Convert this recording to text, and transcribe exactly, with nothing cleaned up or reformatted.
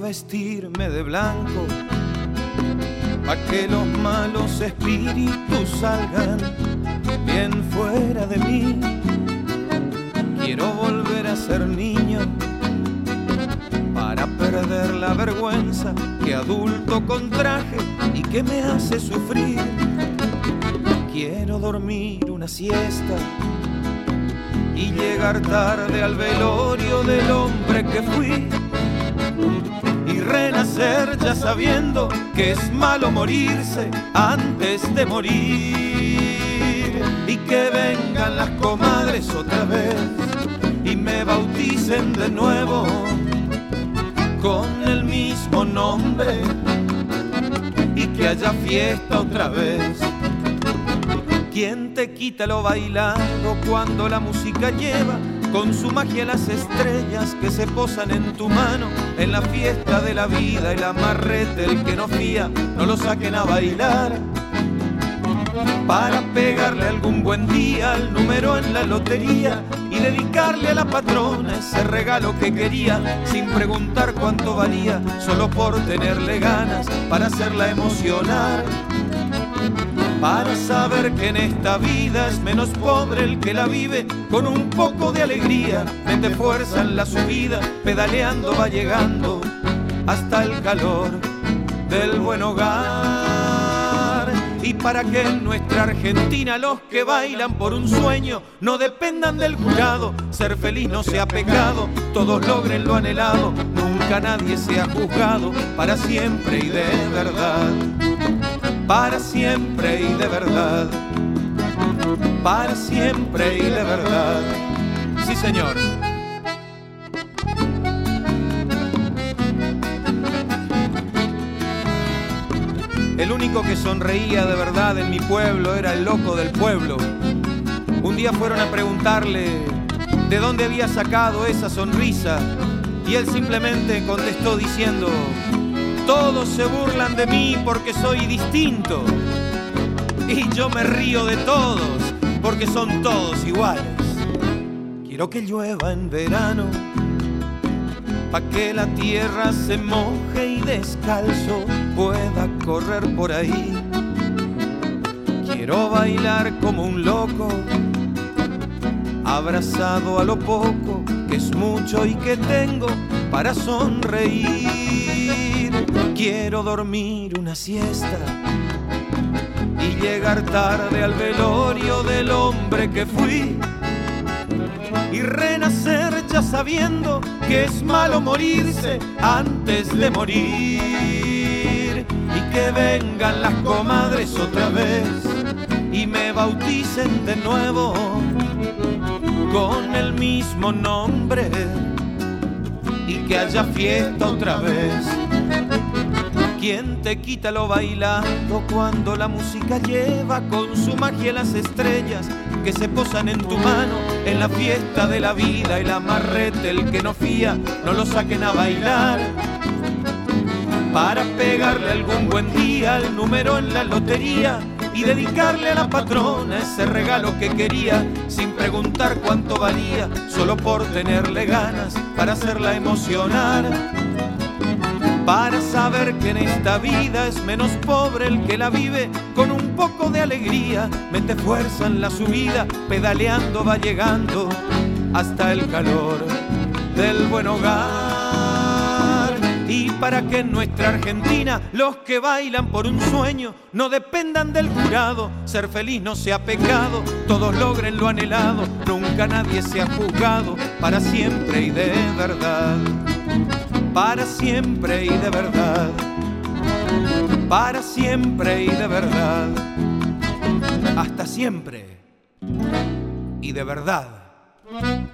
vestirme de blanco, pa' que los malos espíritus salgan bien fuera de mí. Quiero volver a ser niño para perder la vergüenza que adulto contraje y que me hace sufrir. Quiero dormir una siesta y llegar tarde al velorio del hombre que fui, y renacer ya sabiendo que es malo morirse antes de morir, y que vengan las comadres otra vez y me bauticen de nuevo con el mismo nombre, y que haya fiesta otra vez. ¿Quién te quita lo bailado cuando la música lleva con su magia las estrellas que se posan en tu mano en la fiesta de la vida? El amarrete, el que no fía, no lo saquen a bailar, para pegarle algún buen día al número en la lotería y dedicarle a la patrona ese regalo que quería, sin preguntar cuánto valía, solo por tenerle ganas para hacerla emocionar, para saber que en esta vida es menos pobre el que la vive con un poco de alegría, mete fuerza en la subida, pedaleando va llegando hasta el calor del buen hogar. Y para que en nuestra Argentina los que bailan por un sueño no dependan del jurado, ser feliz no sea pecado, todos logren lo anhelado, nunca nadie sea juzgado, para siempre y de verdad. Para siempre y de verdad, para siempre y de verdad. Sí, señor. El único que sonreía de verdad en mi pueblo era el loco del pueblo. Un día fueron a preguntarle de dónde había sacado esa sonrisa y él simplemente contestó diciendo: todos se burlan de mí porque soy distinto, y yo me río de todos porque son todos iguales. Quiero que llueva en verano, pa' que la tierra se moje y descalzo pueda correr por ahí. Quiero bailar como un loco, abrazado a lo poco que es mucho y que tengo para sonreír. Quiero dormir una siesta y llegar tarde al velorio del hombre que fui, y renacer ya sabiendo que es malo morirse antes de morir, y que vengan las comadres otra vez y me bauticen de nuevo con el mismo nombre, y que haya fiesta otra vez. ¿Quién te quita lo bailado cuando la música lleva con su magia las estrellas que se posan en tu mano en la fiesta de la vida? El amarrete, el que no fía, no lo saquen a bailar, para pegarle algún buen día al número en la lotería y dedicarle a la patrona ese regalo que quería, sin preguntar cuánto valía, solo por tenerle ganas para hacerla emocionar, para saber que en esta vida es menos pobre el que la vive con un poco de alegría, mete fuerza en la subida, pedaleando va llegando hasta el calor del buen hogar. Y para que en nuestra Argentina los que bailan por un sueño no dependan del jurado, ser feliz no sea pecado, todos logren lo anhelado, nunca nadie sea juzgado, para siempre y de verdad. Para siempre y de verdad, para siempre y de verdad, hasta siempre y de verdad.